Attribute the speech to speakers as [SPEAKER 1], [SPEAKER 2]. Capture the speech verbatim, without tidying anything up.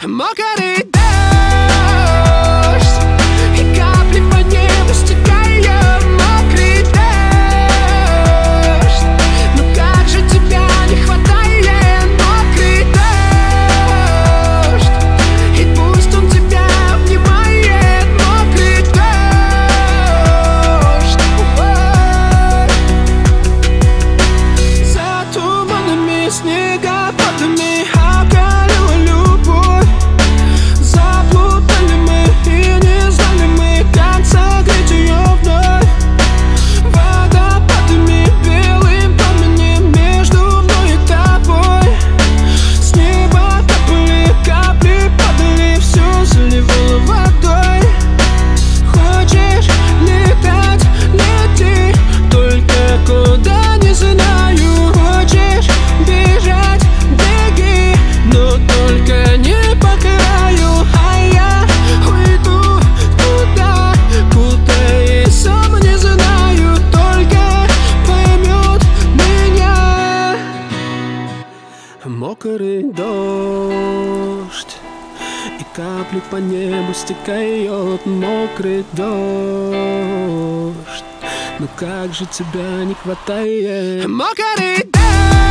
[SPEAKER 1] Мокрый дождь, и капли по небу стекают. Мокрый дождь, ну как же тебя не хватает. Мокрый дождь, и пусть он тебя обнимает. Мокрый дождь, за туманами, снегопадами околела любовь. Заплутали мы и не знали мы, как согреть ее вновь. Водопадами, белым пламенем между мной и тобой. С неба капали, капли падали, все заливало водой. Хочешь летать, лети, только куда не знаю. Хочешь бежать, беги, но только не по краю. А я уйду туда, куда и сам не знаю. Только поймет меня. Мокрый дождь, и капли по небу стекают. Мокрый дождь, ну как же тебя не хватает. Мокрый дождь.